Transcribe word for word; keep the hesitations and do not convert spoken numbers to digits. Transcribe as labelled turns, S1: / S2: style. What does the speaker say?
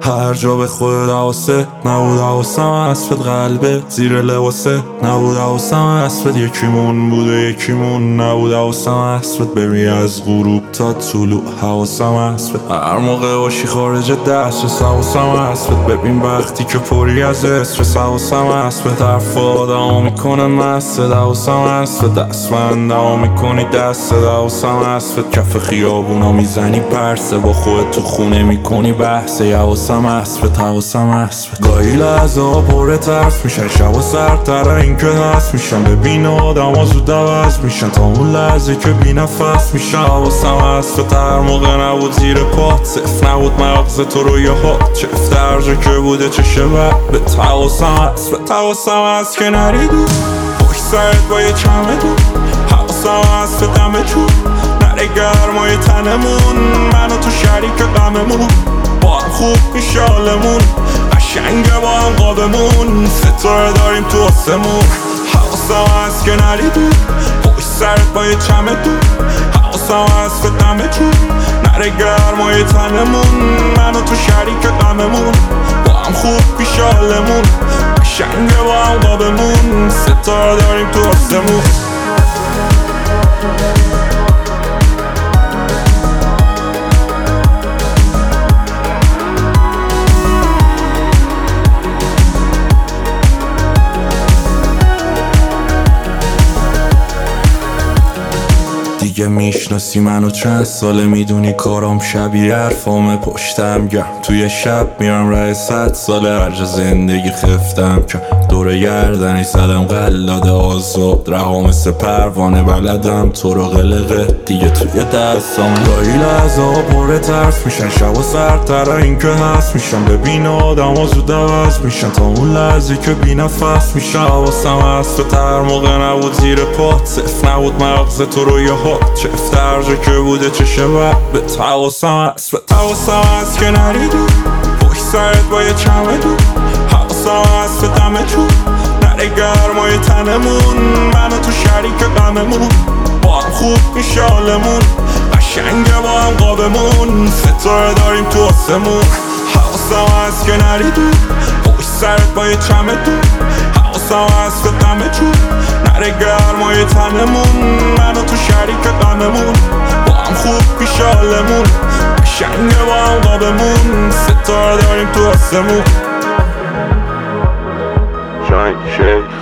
S1: هر جا به خود حواسه نبود، حواسم اسفت قلبه زیر لباسه نبود، حواسم اسفت یکیمون بود و یکیمون نبود، حواسم اسفت ببین از غروب تا طلوع، حواسم اسفت هر موقع باشی خارج دسترس، حواسم اسفت ببین وقتی که پری از استرس، حواسم اسفت حرف آدمو میکنه مست، حواسم اسفت دستمندمو میکنی دست، حواسم اسفت کف خیابونا میزنی پرسه، با خودت تو خونه میکنی بحثه، حواسم اسفت حواسم اسفت گاهی لحظه ها پر ترس میشن، شبا سردتر این که هست میشن، ببین آدم ها زود عوض میشن تا اون لحظه که بی نفس میشن، حواسم اسفت هر موقع نبود زیر پات، صفر نبود مغز تو رو یه هات، چفت هر جا که بوده چه شبت، حواسم اسفت حواسم هست که نریدو پشت سرت با یه چمدون، حواسم اسفت دمه چون نره گرمای تنمون، من و تو شریک غممون، با هم خوب میشه حالمون، قشنگه با هم قابمون، ستاره داریم تو آسمون، حواسم هست که نریدو پشت سرت با یه چمدون، حواسم هست به دمه چون نره گرمای تنمون، من و تو شریک غممون، با هم خوب میشه حالمون، قشنگه با هم قابمون، ستاره داریم تو آسمون. دیگه میشناسی منو چند ساله، میدونی کارام شبیه حرفامه، پشتم گرم توی شب میرم راه صد ساله، هر جا زندگی خفتم که دور گردنی زدم قلاده آزاد، رها مثل پروانه بلدم تو رو قلقه دیگه توی دستام، گاهی لحظه ها پر ترس میشن، شبا سردتر این که هست میشن، ببین آدم ها زود عوض میشن تا اون لحظه که بی نفس میشن، حواسم اسفت هر موقع نبود زیر پات، صفر نبود مغز تو رو یه هات، چفت هر جا که بوده چه شبت، حواسم اسفت حواسم هست که نریدو پشت سرت با یه چمدون، حواسم اسفت دمه چون نره گرمای تنمون، من و تو شریک غممون، با هم خوب میشه حالمون، قشنگه با هم قابمون، ستاره داریم تو آسمون، حواسم هست که نریدو پشت سرت با یه چمدون، حواسم اسفت دمه چون نره گرمای تنمون، من و تو شریک غممون، با هم خوب میشه حالمون، قشنگه با هم قابمون، ستاره داریم تو آسمون. Shine, shake